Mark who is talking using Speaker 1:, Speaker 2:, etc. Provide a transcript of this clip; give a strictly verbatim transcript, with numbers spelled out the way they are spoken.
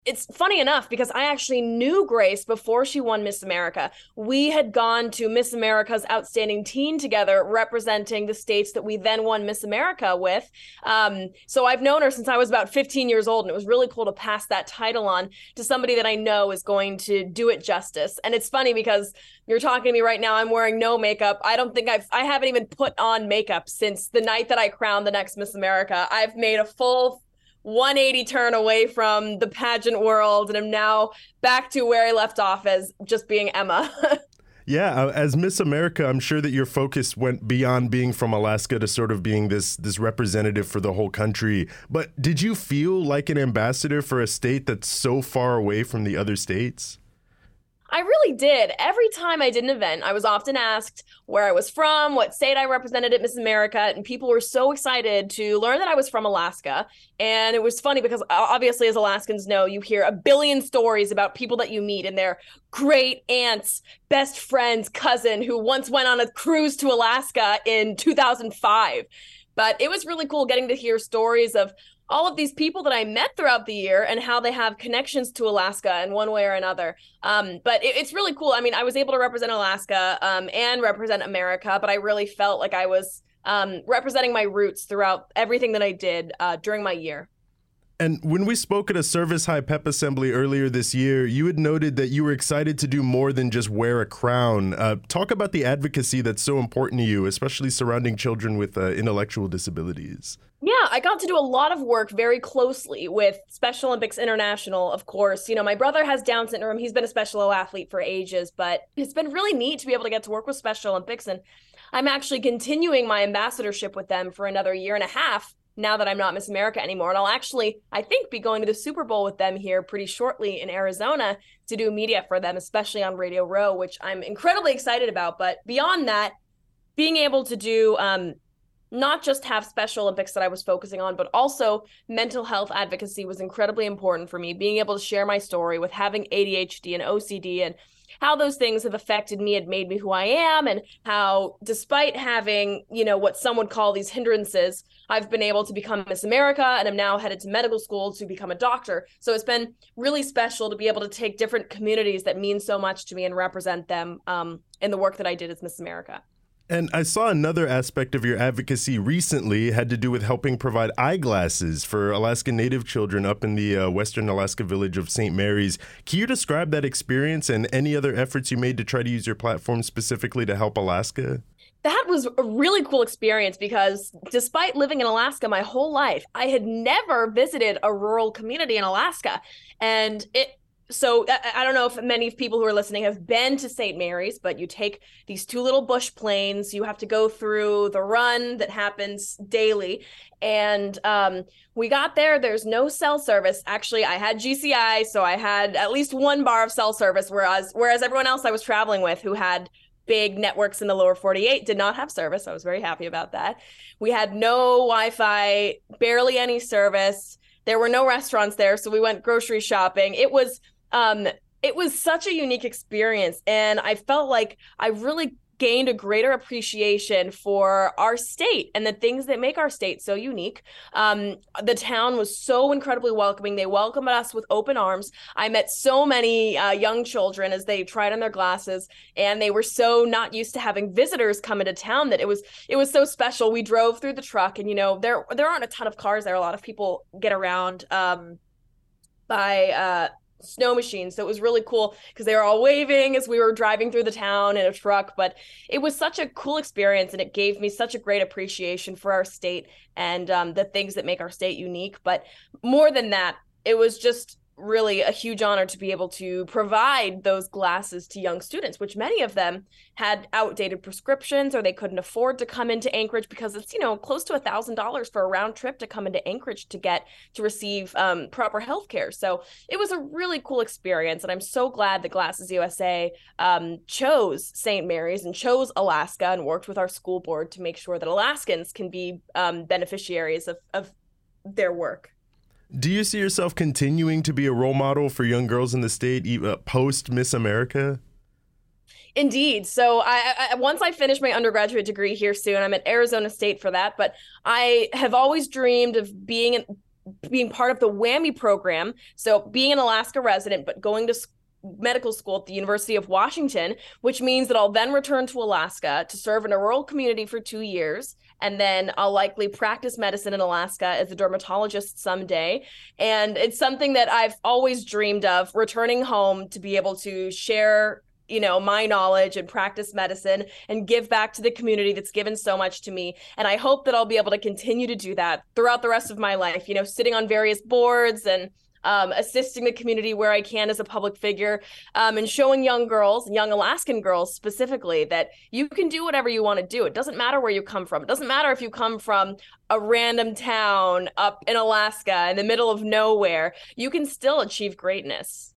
Speaker 1: It's funny enough because I actually knew Grace before she won Miss America. We had gone to Miss America's Outstanding Teen together, representing the states that we then won Miss America with. Um, so I've known her since I was about fifteen years old, and it was really cool to pass that title on to somebody that I know is going to do it justice. And it's funny because you're talking to me right now. I'm wearing no makeup. I don't think I've I haven't even put on makeup since the night that I crowned the next Miss America. I've made a full one eighty turn away from the pageant world, and I'm now back to where I left off as just being Emma.
Speaker 2: Yeah, uh, as Miss America, I'm sure that your focus went beyond being from Alaska to sort of being this this representative for the whole country. But did you feel like an ambassador for a state that's so far away from the other states?
Speaker 1: I really did. Every time I did an event, I was often asked where I was from, what state I represented at Miss America, and people were so excited to learn that I was from Alaska. And it was funny because obviously, as Alaskans know, you hear a billion stories about people that you meet and their great aunt's best friend's cousin who once went on a cruise to Alaska in two thousand five. But it was really cool getting to hear stories of all of these people that I met throughout the year and how they have connections to Alaska in one way or another. Um, but it, it's really cool. I mean, I was able to represent Alaska um, and represent America, but I really felt like I was um, representing my roots throughout everything that I did uh, during my year.
Speaker 2: And when we spoke at a Service High Pep Assembly earlier this year, you had noted that you were excited to do more than just wear a crown. Uh, talk about the advocacy that's so important to you, especially surrounding children with uh, intellectual disabilities.
Speaker 1: Yeah, I got to do a lot of work very closely with Special Olympics International, of course. You know, my brother has Down syndrome. He's been a special athlete for ages, but it's been really neat to be able to get to work with Special Olympics. And I'm actually continuing my ambassadorship with them for another year and a half now that I'm not Miss America anymore. And I'll actually, I think, be going to the Super Bowl with them here pretty shortly in Arizona to do media for them, especially on Radio Row, which I'm incredibly excited about. But beyond that, being able to do um, not just have Special Olympics that I was focusing on, but also mental health advocacy was incredibly important for me. Being able to share my story with having A D H D and O C D and how those things have affected me and made me who I am, and how despite having, you know, what some would call these hindrances, I've been able to become Miss America, and I'm now headed to medical school to become a doctor. So it's been really special to be able to take different communities that mean so much to me and represent them um, in the work that I did as Miss America.
Speaker 2: And I saw another aspect of your advocacy recently had to do with helping provide eyeglasses for Alaska Native children up in the uh, western Alaska village of Saint Mary's. Can you describe that experience and any other efforts you made to try to use your platform specifically to help Alaska?
Speaker 1: That was a really cool experience because despite living in Alaska my whole life, I had never visited a rural community in Alaska. And it So I don't know if many people who are listening have been to Saint Mary's, but you take these two little bush planes. You have to go through the run that happens daily. And um, we got there. There's no cell service. Actually, I had G C I, so I had at least one bar of cell service, whereas whereas everyone else I was traveling with who had big networks in the lower forty-eight did not have service. I was very happy about that. We had no Wi-Fi, barely any service. There were no restaurants there, so we went grocery shopping. It was Um, it was such a unique experience, and I felt like I really gained a greater appreciation for our state and the things that make our state so unique. Um, the town was so incredibly welcoming. They welcomed us with open arms. I met so many uh, young children as they tried on their glasses, and they were so not used to having visitors come into town that it was it was so special. We drove through the truck, and you know there there aren't a ton of cars there. A lot of people get around um, by uh, snow machines. So it was really cool because they were all waving as we were driving through the town in a truck. But it was such a cool experience, and it gave me such a great appreciation for our state and um, the things that make our state unique. But more than that, it was just really a huge honor to be able to provide those glasses to young students, which many of them had outdated prescriptions or they couldn't afford to come into Anchorage because it's, you know, close to a thousand dollars for a round trip to come into Anchorage to get to receive um, proper health care. So it was a really cool experience. And I'm so glad that Glasses U S A um, chose Saint Mary's and chose Alaska and worked with our school board to make sure that Alaskans can be um, beneficiaries of, of their work.
Speaker 2: Do you see yourself continuing to be a role model for young girls in the state uh, post Miss America?
Speaker 1: Indeed. So I, I once I finish my undergraduate degree here soon, I'm at Arizona State for that. But I have always dreamed of being being part of the WWAMI program. So being an Alaska resident, but going to medical school at the University of Washington, which means that I'll then return to Alaska to serve in a rural community for two years. And then I'll likely practice medicine in Alaska as a dermatologist someday. And it's something that I've always dreamed of, returning home to be able to share, you know, my knowledge and practice medicine and give back to the community that's given so much to me. And I hope that I'll be able to continue to do that throughout the rest of my life, you know, sitting on various boards and Um, assisting the community where I can as a public figure, um, and showing young girls, young Alaskan girls specifically, that you can do whatever you want to do. It doesn't matter where you come from. It doesn't matter if you come from a random town up in Alaska in the middle of nowhere. You can still achieve greatness.